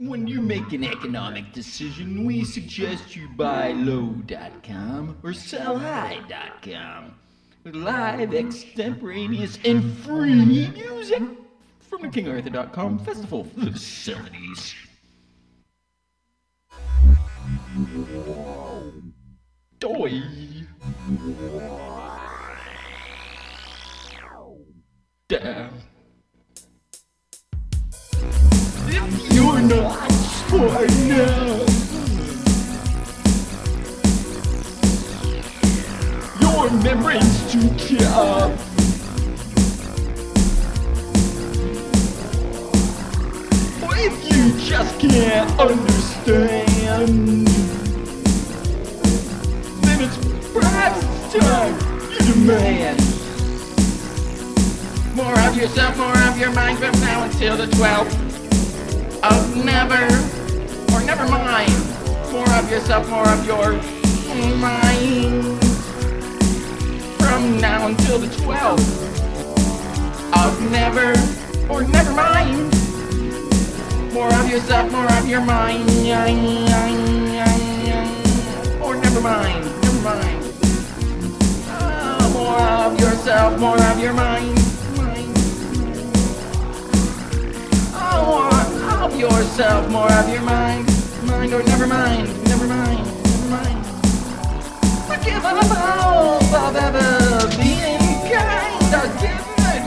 When you make an economic decision, we suggest you buy low.com or sellhigh.com. With live, extemporaneous, and free music from the KingArthur.com festival facilities. Doy. Damn. If you're not smart enough, your membrane's too tough. Or if you just can't understand, then it's perhaps time you demand more of yourself, more of your mind from now until the 12th of never, or never mind. More of yourself, more of your mind from now until the 12th of never, or never mind. More of yourself, more of your mind, or never mind, never mind. More of yourself, more of your mind. More of yourself, more of your mind, or never mind, never mind, never mind. Forgive all of ever being kind, or different,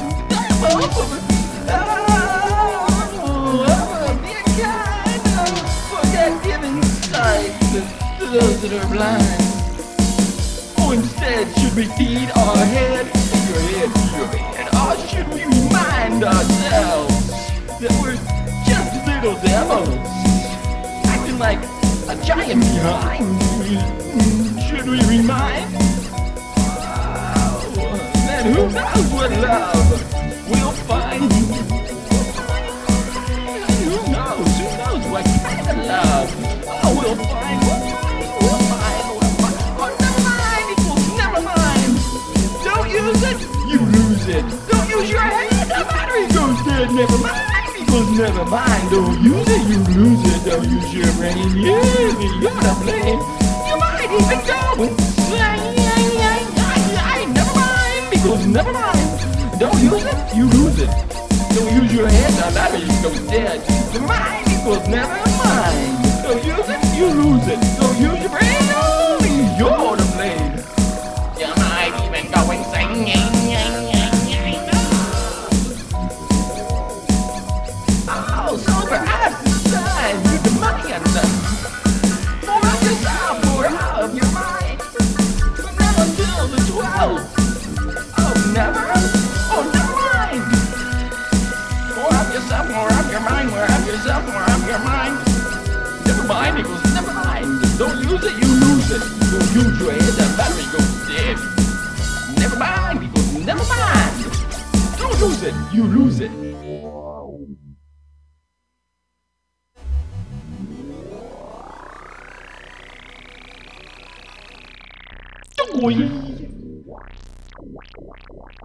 being kind, forget giving sight to those that are blind. Or instead, should we feed our head, your head, or should we remind ourselves that we're just little devils, acting like a giant behind? Should we remind? Then who knows what love we'll find? Who knows what kind of love we'll find? We'll find. Oh, never mind equals never mind. Don't use it, you lose it. Don't use your head, the battery goes dead. Never mind. Never mind, don't use it, you lose it. Don't use your brain, you're to blame. You might even go insane. Never mind, because never mind. Don't use it, you lose it. Don't use your head, the battery goes dead. Never mind equals never mind. Don't use it, you lose it. Don't use your brain, you're to blame. You might even go insane. So perhaps it's time you demand more of yourself, more of your mind. From now until the 12th of never, or never mind. More of yourself, more of your mind, more of yourself, more of your mind. Never mind equals never mind. Don't use it, you lose it. Don't use your head, that battery goes dead. Never mind equals never mind. Don't use it, you lose it. Oi.